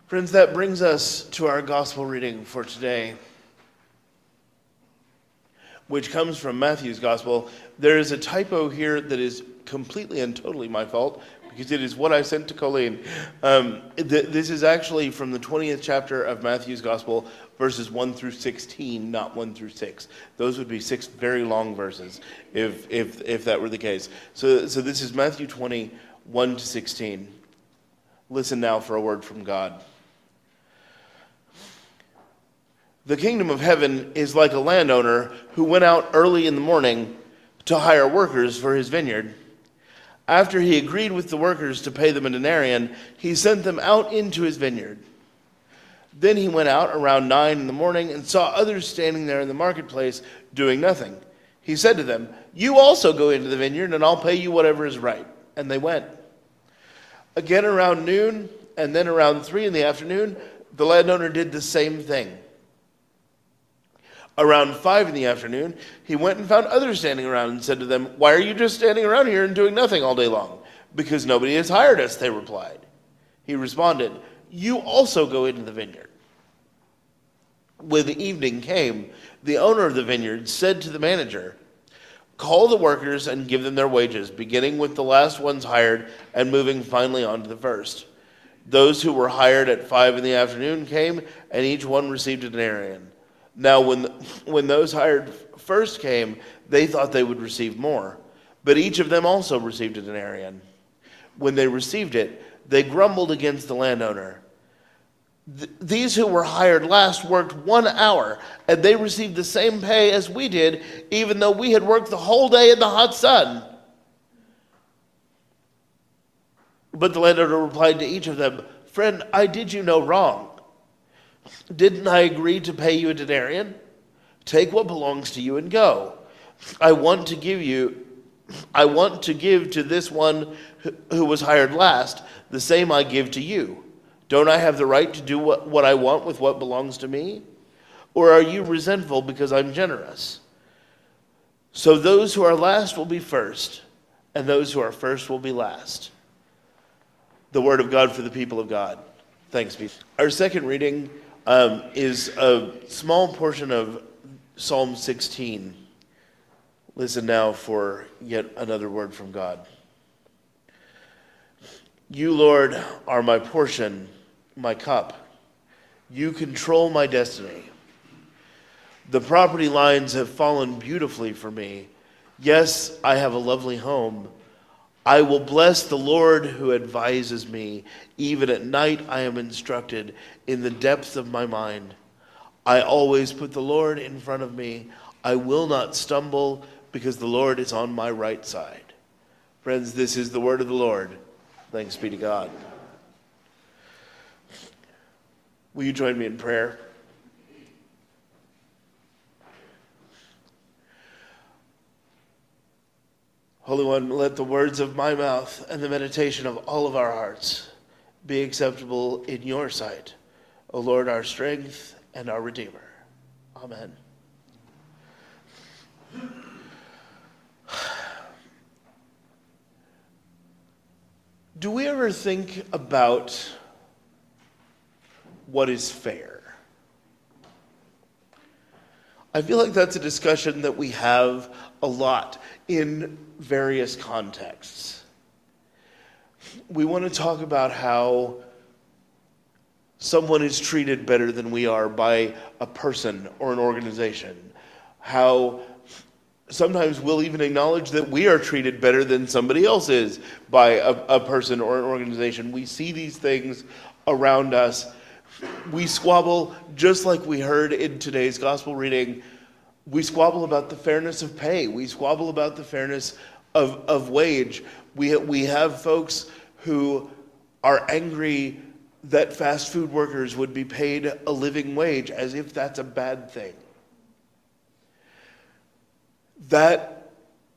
Friends, that brings us to our gospel reading for today, which comes from Matthew's gospel. There is a typo here that is completely and totally my fault, because it is what I sent to Colleen. This is actually from the 20th chapter of Matthew's gospel, verses 1 through 16, not 1 through 6. Those would be 6 very long verses, if that were the case. So this is Matthew 20, 1 to 16. Listen now for a word from God. The kingdom of heaven is like a landowner who went out early in the morning to hire workers for his vineyard. After he agreed with the workers to pay them a denarius, he sent them out into his vineyard. Then he went out around 9 in the morning and saw others standing there in the marketplace doing nothing. He said to them, "You also go into the vineyard, and I'll pay you whatever is right." And they went. Again around noon, and then around 3 in the afternoon, the landowner did the same thing. Around 5 in the afternoon, he went and found others standing around and said to them, "Why are you just standing around here and doing nothing all day long?" "Because nobody has hired us," they replied. He responded, "You also go into the vineyard." When the evening came, the owner of the vineyard said to the manager, "Call the workers and give them their wages, beginning with the last ones hired and moving finally on to the first." Those who were hired at 5 in the afternoon came, and each one received a denarius. Now when those hired first came, they thought they would receive more, but each of them also received a denarius. When they received it, they grumbled against the landowner. "These who were hired last worked 1 hour, and they received the same pay as we did, even though we had worked the whole day in the hot sun." But the landowner replied to each of them, "Friend, I did you no wrong. Didn't I agree to pay you a denarius? Take what belongs to you and go. I want to give to this one who was hired last the same I give to you. Don't I have the right to do what I want with what belongs to me? Or are you resentful because I'm generous?" So those who are last will be first, and those who are first will be last. The word of God for the people of God. Thanks be. Our second reading is a small portion of Psalm 16. Listen now for yet another word from God. "You, Lord, are my portion, my cup. You control my destiny. The property lines have fallen beautifully for me. Yes, I have a lovely home. I will bless the Lord who advises me. Even at night I am instructed in the depth of my mind. I always put the Lord in front of me. I will not stumble because the Lord is on my right side." Friends, this is the word of the Lord. Thanks be to God. Will you join me in prayer? Holy One, let the words of my mouth and the meditation of all of our hearts be acceptable in your sight, O Lord, our strength and our Redeemer. Amen. Do we ever think about what is fair? I feel like that's a discussion that we have a lot in various contexts. We want to talk about how someone is treated better than we are by a person or an organization. How sometimes we'll even acknowledge that we are treated better than somebody else is by a person or an organization. We see these things around us. We squabble, just like we heard in today's gospel reading. We squabble about the fairness of pay. We squabble about the fairness of wage. We have folks who are angry that fast food workers would be paid a living wage, as if that's a bad thing. That,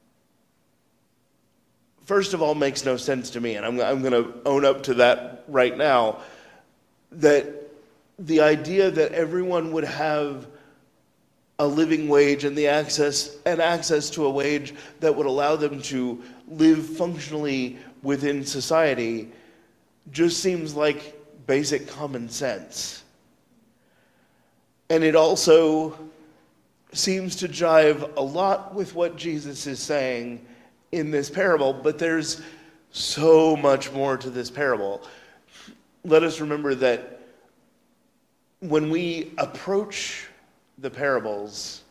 first of all, makes no sense to me, and I'm going to own up to that right now, that the idea that everyone would have a living wage and access to a wage that would allow them to live functionally within society just seems like basic common sense. And it also seems to jive a lot with what Jesus is saying in this parable, but there's so much more to this parable. Let us remember that when we approach the parables,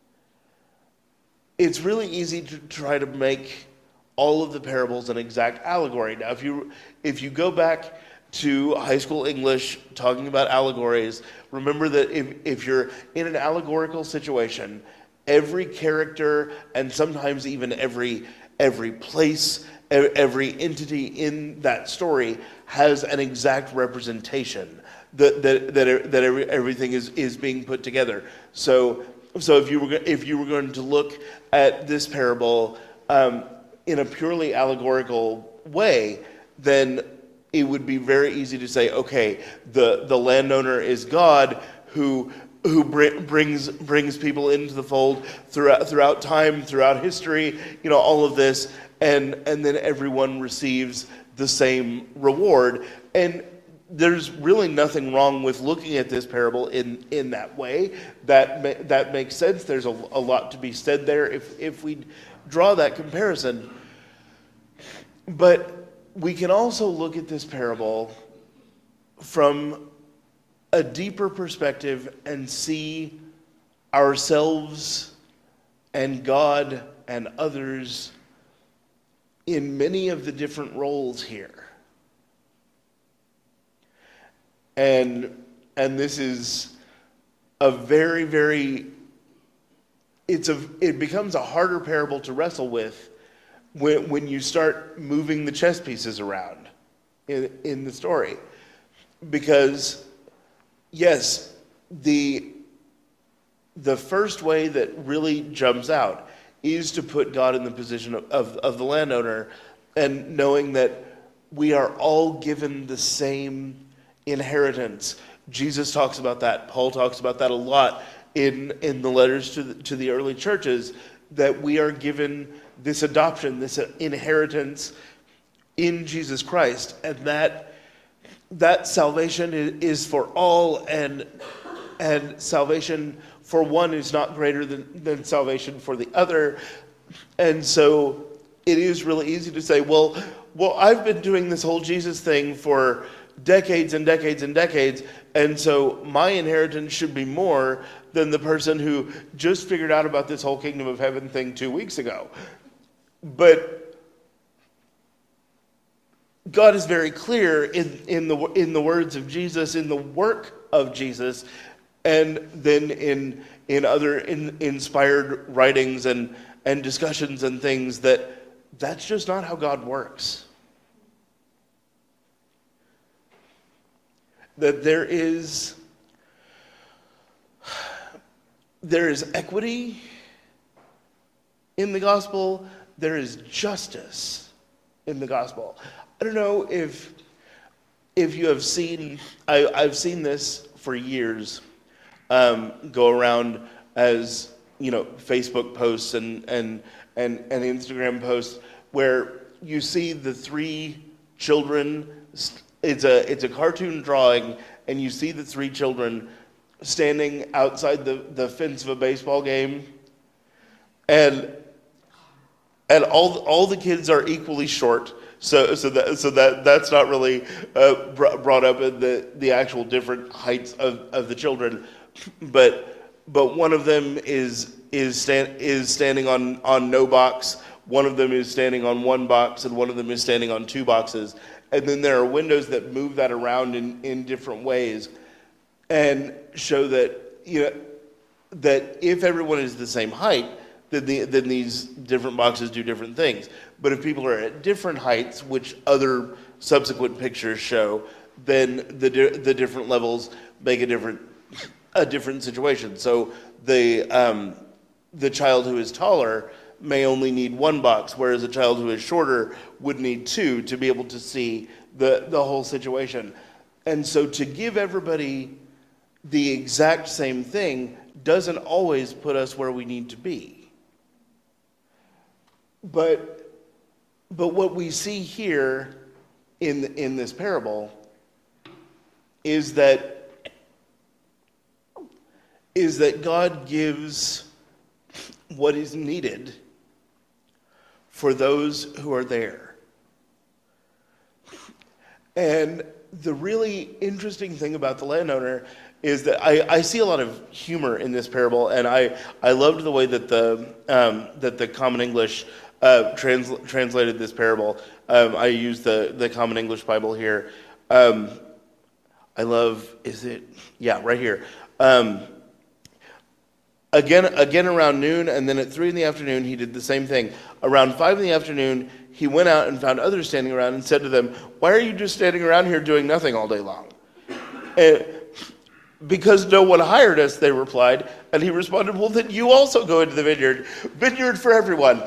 it's really easy to try to make all of the parables an exact allegory. Now, if you go back to high school English talking about allegories, remember that if you're in an allegorical situation, every character and sometimes even every place, every entity in that story has an exact representation that everything is being put together. So if you were going to look at this parable in a purely allegorical way, then it would be very easy to say, okay, the landowner is God who brings people into the fold throughout time, throughout history, all of this, and then everyone receives the same reward. And there's really nothing wrong with looking at this parable in that way. That makes sense. There's a lot to be said there if we draw that comparison. But we can also look at this parable from a deeper perspective and see ourselves and God and others in many of the different roles here. And this is a very, very, it becomes a harder parable to wrestle with when you start moving the chess pieces around in the story. Because, yes, the first way that really jumps out is to put God in the position of the landowner, and knowing that we are all given the same inheritance. Jesus talks about that. Paul talks about that a lot in the letters to the early churches, that we are given this adoption, this inheritance in Jesus Christ, and that salvation is for all, and salvation for one is not greater than salvation for the other. And so it is really easy to say, well, I've been doing this whole Jesus thing for decades and decades and decades, and so my inheritance should be more than the person who just figured out about this whole kingdom of heaven thing 2 weeks ago. But God is very clear in the words of Jesus, in the work of Jesus, and then in other inspired writings and discussions and things, that's just not how God works. That there is equity in the gospel. There is justice in the gospel. I don't know if you have seen, I've seen this for years go around as, Facebook posts and Instagram posts, where you see the three children. It's a cartoon drawing, and you see the three children standing outside the fence of a baseball game, and all the kids are equally short. So that's not really brought up in the actual different heights of the children, but one of them is standing on no box. One of them is standing on one box, and one of them is standing on two boxes. And then there are windows that move that around in different ways, and show that that if everyone is the same height, then these different boxes do different things. But if people are at different heights, which other subsequent pictures show, then the different levels make a different situation. So the child who is taller may only need one box, whereas a child who is shorter would need two to be able to see the whole situation. And so to give everybody the exact same thing doesn't always put us where we need to be. But what we see here in this parable is that God gives what is needed for those who are there. And the really interesting thing about the landowner is that I see a lot of humor in this parable, and I loved the way that the Common English translated this parable. I use the Common English Bible here. I love, right here. Again around noon, and then at 3 in the afternoon, he did the same thing. Around 5 in the afternoon, he went out and found others standing around and said to them, "Why are you just standing around here doing nothing all day long?" And "Because no one hired us," they replied. And he responded, "Well, then you also go into the vineyard. Vineyard for everyone."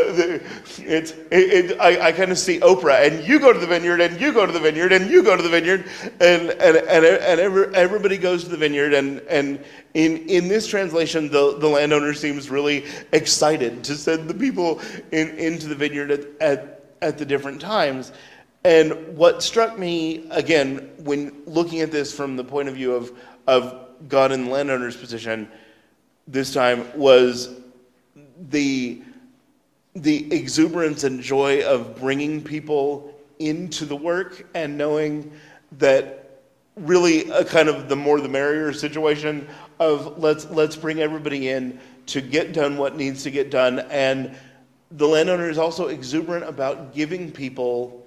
I kind of see Oprah, and you go to the vineyard, and you go to the vineyard, and you go to the vineyard, and everybody goes to the vineyard. And in this translation, the landowner seems really excited to send the people into the vineyard at the different times. And what struck me, again, when looking at this from the point of view of God and the landowner's position this time, was the exuberance and joy of bringing people into the work and knowing that really a kind of the more the merrier situation of let's bring everybody in to get done what needs to get done. And the landowner is also exuberant about giving people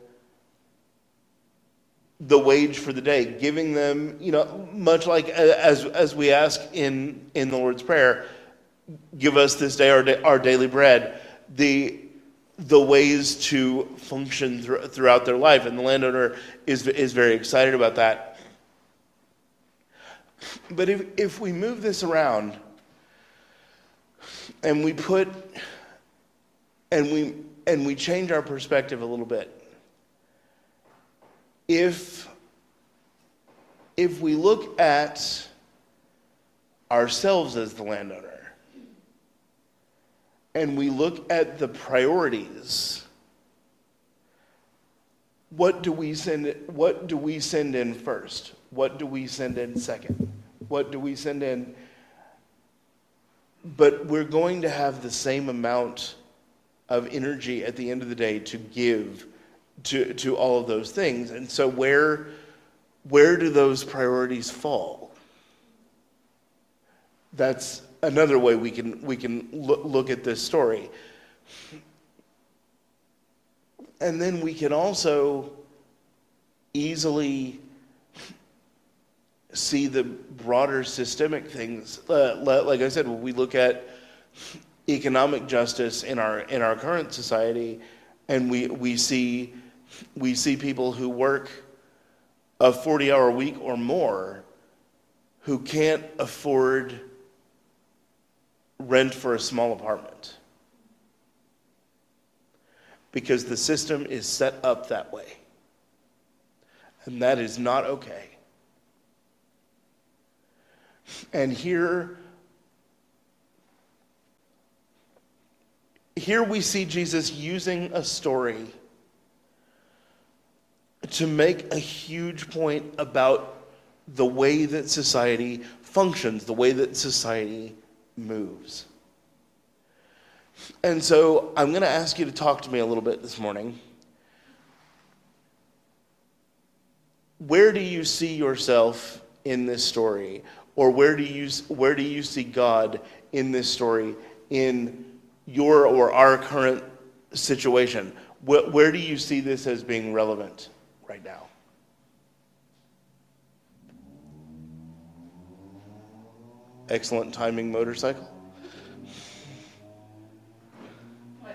the wage for the day, giving them, much like as we ask in the Lord's Prayer, give us this day our daily bread, the ways to function throughout their life. And the landowner is very excited about that. But if we move this around and we we change our perspective a little bit, If we look at ourselves as the landowner, and we look at the priorities, what do we send in first? What do we send in second? What do we send in? But we're going to have the same amount of energy at the end of the day to give to all of those things. And so where do those priorities fall? That's another way we can look at this story. And then we can also easily see the broader systemic things. Like I said, when we look at economic justice in our current society, and we see people who work a 40-hour week or more who can't afford rent for a small apartment because the system is set up that way. And that is not okay. And here we see Jesus using a story to make a huge point about the way that society functions, the way that society moves. And so I'm going to ask you to talk to me a little bit this morning. Where do you see yourself in this story? Or where do you see God in this story, in your or our current situation? Where do you see this as being relevant right now? Excellent timing, motorcycle. Well,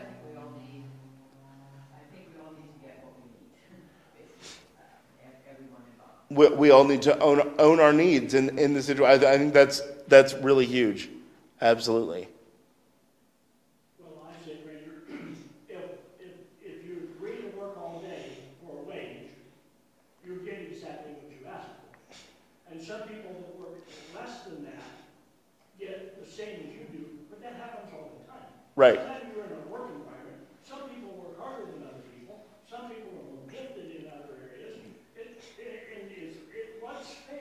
I think we all need to get what we need. Everyone involved. We all need to own our needs in the situation. I think that's really huge. Absolutely. Well, I say, Ranger, if you agree to work all day for a wage, you're getting exactly what you asked for. And some people that work less than that get the same as you do, but that happens all the time. Right. Anytime you're in a work environment, some people work harder than other people, some people are more gifted in other areas. What's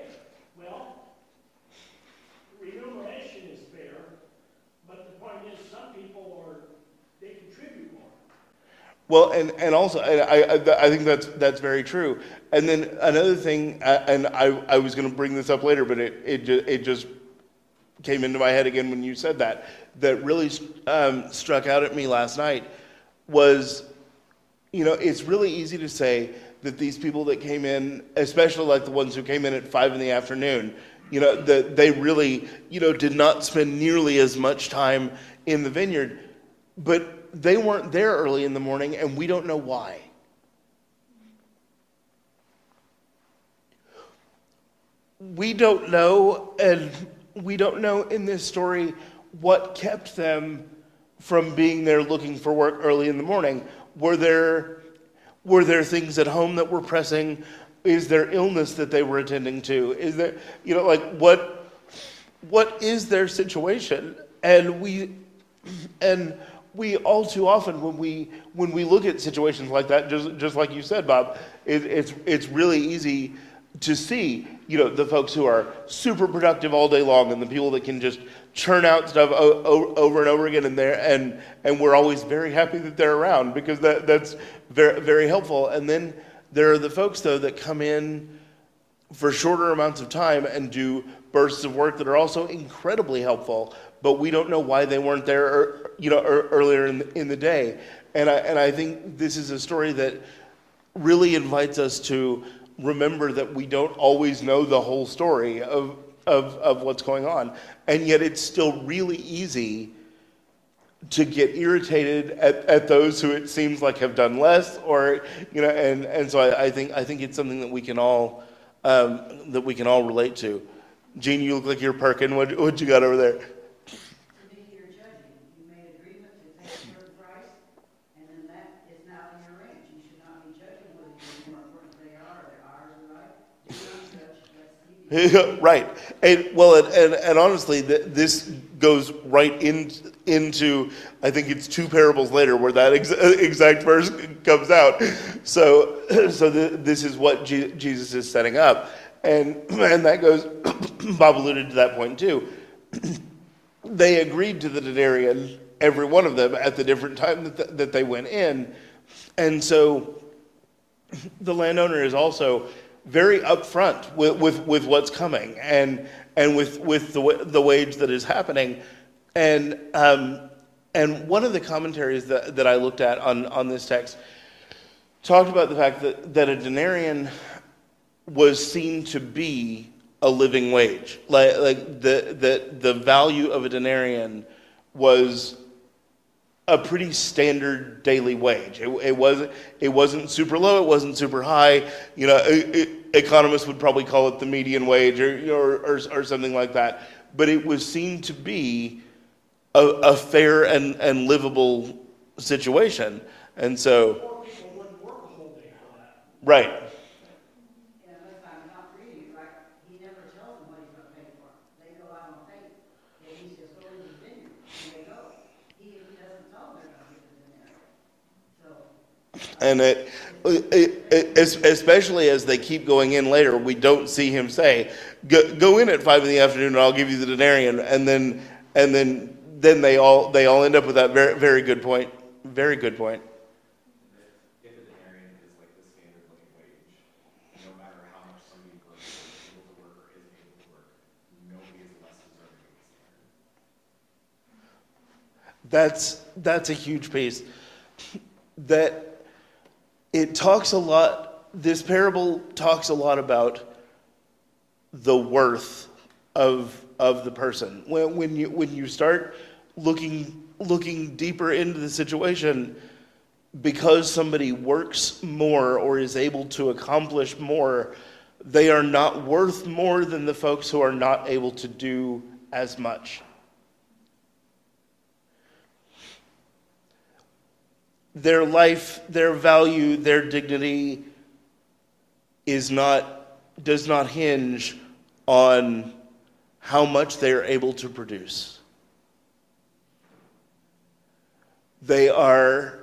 Well, and also, I think that's very true. And then another thing, and I was going to bring this up later, but it just came into my head again when you said that. That really struck out at me last night was, it's really easy to say that these people that came in, especially like the ones who came in at 5 in the afternoon, that they really, did not spend nearly as much time in the vineyard, but they weren't there early in the morning, and we don't know why. We don't know, and we don't know in this story what kept them from being there looking for work early in the morning. Were there things at home that were pressing? Is there illness that they were attending to? Is there, what is their situation? And we all too often, when we look at situations like that, just like you said, Bob, it's really easy to see, the folks who are super productive all day long, and the people that can just churn out stuff over and over again, and we're always very happy that they're around, because that's very, very helpful. And then there are the folks, though, that come in for shorter amounts of time and do bursts of work that are also incredibly helpful, but we don't know why they weren't there, earlier in the day. And I think this is a story that really invites us to remember that we don't always know the whole story of what's going on, and yet it's still really easy to get irritated at those who it seems like have done less, or and so I think it's something that we can all relate to. Gene, you look like you're perking. What you got over there? To me, you're judging. You made agreement to take a certain price, and then that is now in your range. You should not be judging whether you're more important than they are, or their hours are right. Do not judge. Let's see. Right. And honestly, this goes right into, I think it's 2 parables later where that exact verse comes out. So this is what Jesus is setting up. And that goes, Bob alluded to that point too. They agreed to the denarian, every one of them, at the different time that they went in. And so the landowner is also very upfront with what's coming and with the wage that is happening. And one of the commentaries that I looked at on this text talked about the fact that a denarian was seen to be a living wage. Like the value of a denarian was a pretty standard daily wage. It wasn't super low. It wasn't super high. Economists would probably call it the median wage or something like that. But it was seen to be a fair and livable situation. And so, Poor people wouldn't work a whole day for that. right. And unless I'm not reading it right, he never tells them what he's going to pay for. They go out on faith. And he says, go into the vineyard, and they go. He doesn't tell them they're going to get the denarius. So, And especially as they keep going in later, we don't see him say, "Go in at 5 in the afternoon, and I'll give you the denarian." And then they all end up with that very, very good point. Very good point. If a denarian is like the standard living wage, no matter how much somebody works, is able to work or isn't able to work, nobody is less deserving of the standard. That's a huge piece. That it talks a lot. This parable talks a lot about the worth of the person. When you start looking deeper into the situation, because somebody works more or is able to accomplish more, they are not worth more than the folks who are not able to do as much. Their life, their value, their dignity does not hinge on how much they are able to produce. They are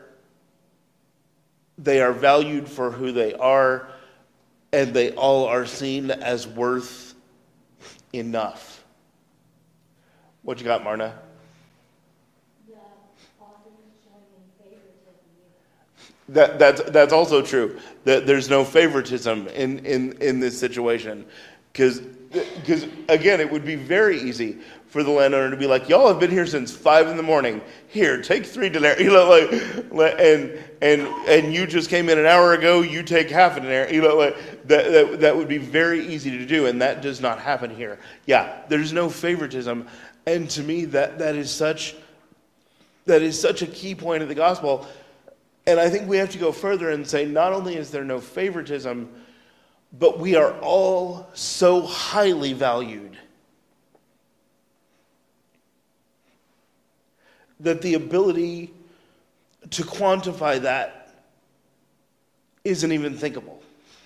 valued for who they are, and they all are seen as worth enough. What you got, Marna? That's also true. That there's no favoritism in this situation, because again, it would be very easy for the landowner to be like, y'all have been here since 5 a.m. Here, take 3 denarii. And you just came in an hour ago. You take half a denarii. That would be very easy to do, and that does not happen here. Yeah, there's no favoritism, and to me that is such a key point of the gospel. And I think we have to go further and say, not only is there no favoritism, but we are all so highly valued that the ability to quantify that isn't even thinkable.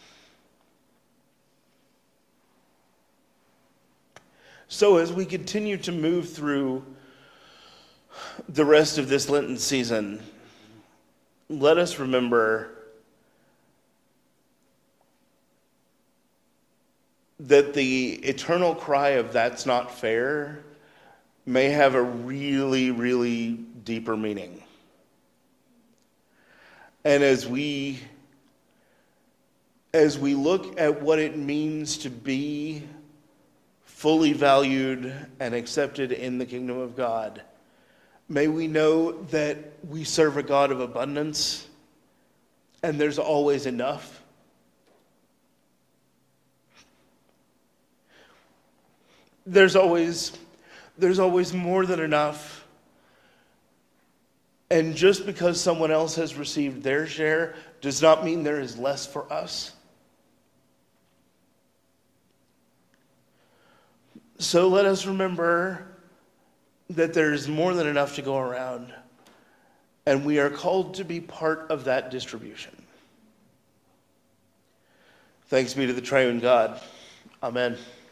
So as we continue to move through the rest of this Lenten season, let us remember that the eternal cry of "that's not fair" may have a really, really deeper meaning. And as we look at what it means to be fully valued and accepted in the kingdom of God, may we know that we serve a God of abundance, and there's always enough. There's always more than enough. And just because someone else has received their share does not mean there is less for us. So let us remember that there is more than enough to go around, and we are called to be part of that distribution. Thanks be to the triune God. Amen.